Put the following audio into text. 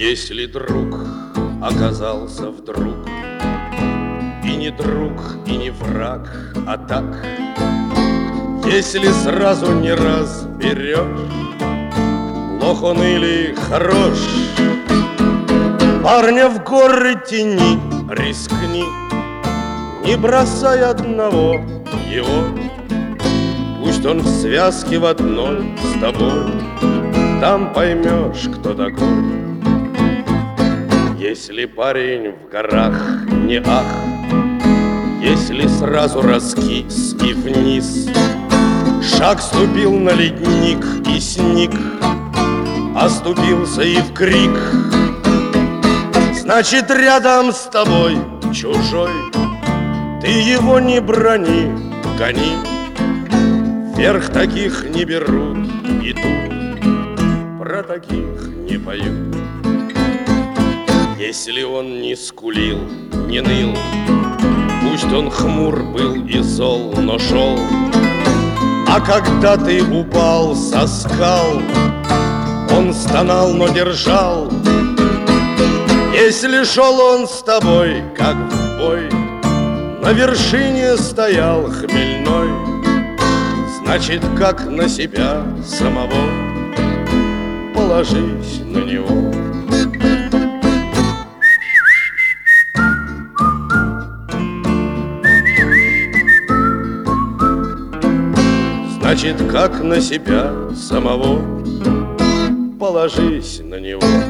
Если друг оказался вдруг и не друг, и не враг, а так, если сразу не разберешь, плох он или хорош, парня в горы тяни, рискни, не бросай одного его. Пусть он в связке в одной с тобой, там поймешь, кто такой. Если парень в горах не ах, если сразу раскис и вниз, шаг ступил на ледник и сник, оступился и в крик, значит, рядом с тобой чужой, ты его не брони, гони. Вверх таких не берут и тут про таких не поют. Если он не скулил, не ныл, пусть он хмур был и зол, но шел. А когда ты упал со скал, он стонал, но держал. Если шел он с тобой, как в бой, на вершине стоял хмельной, значит, как на себя самого, положись на него. Значит, как на себя самого, положись на него.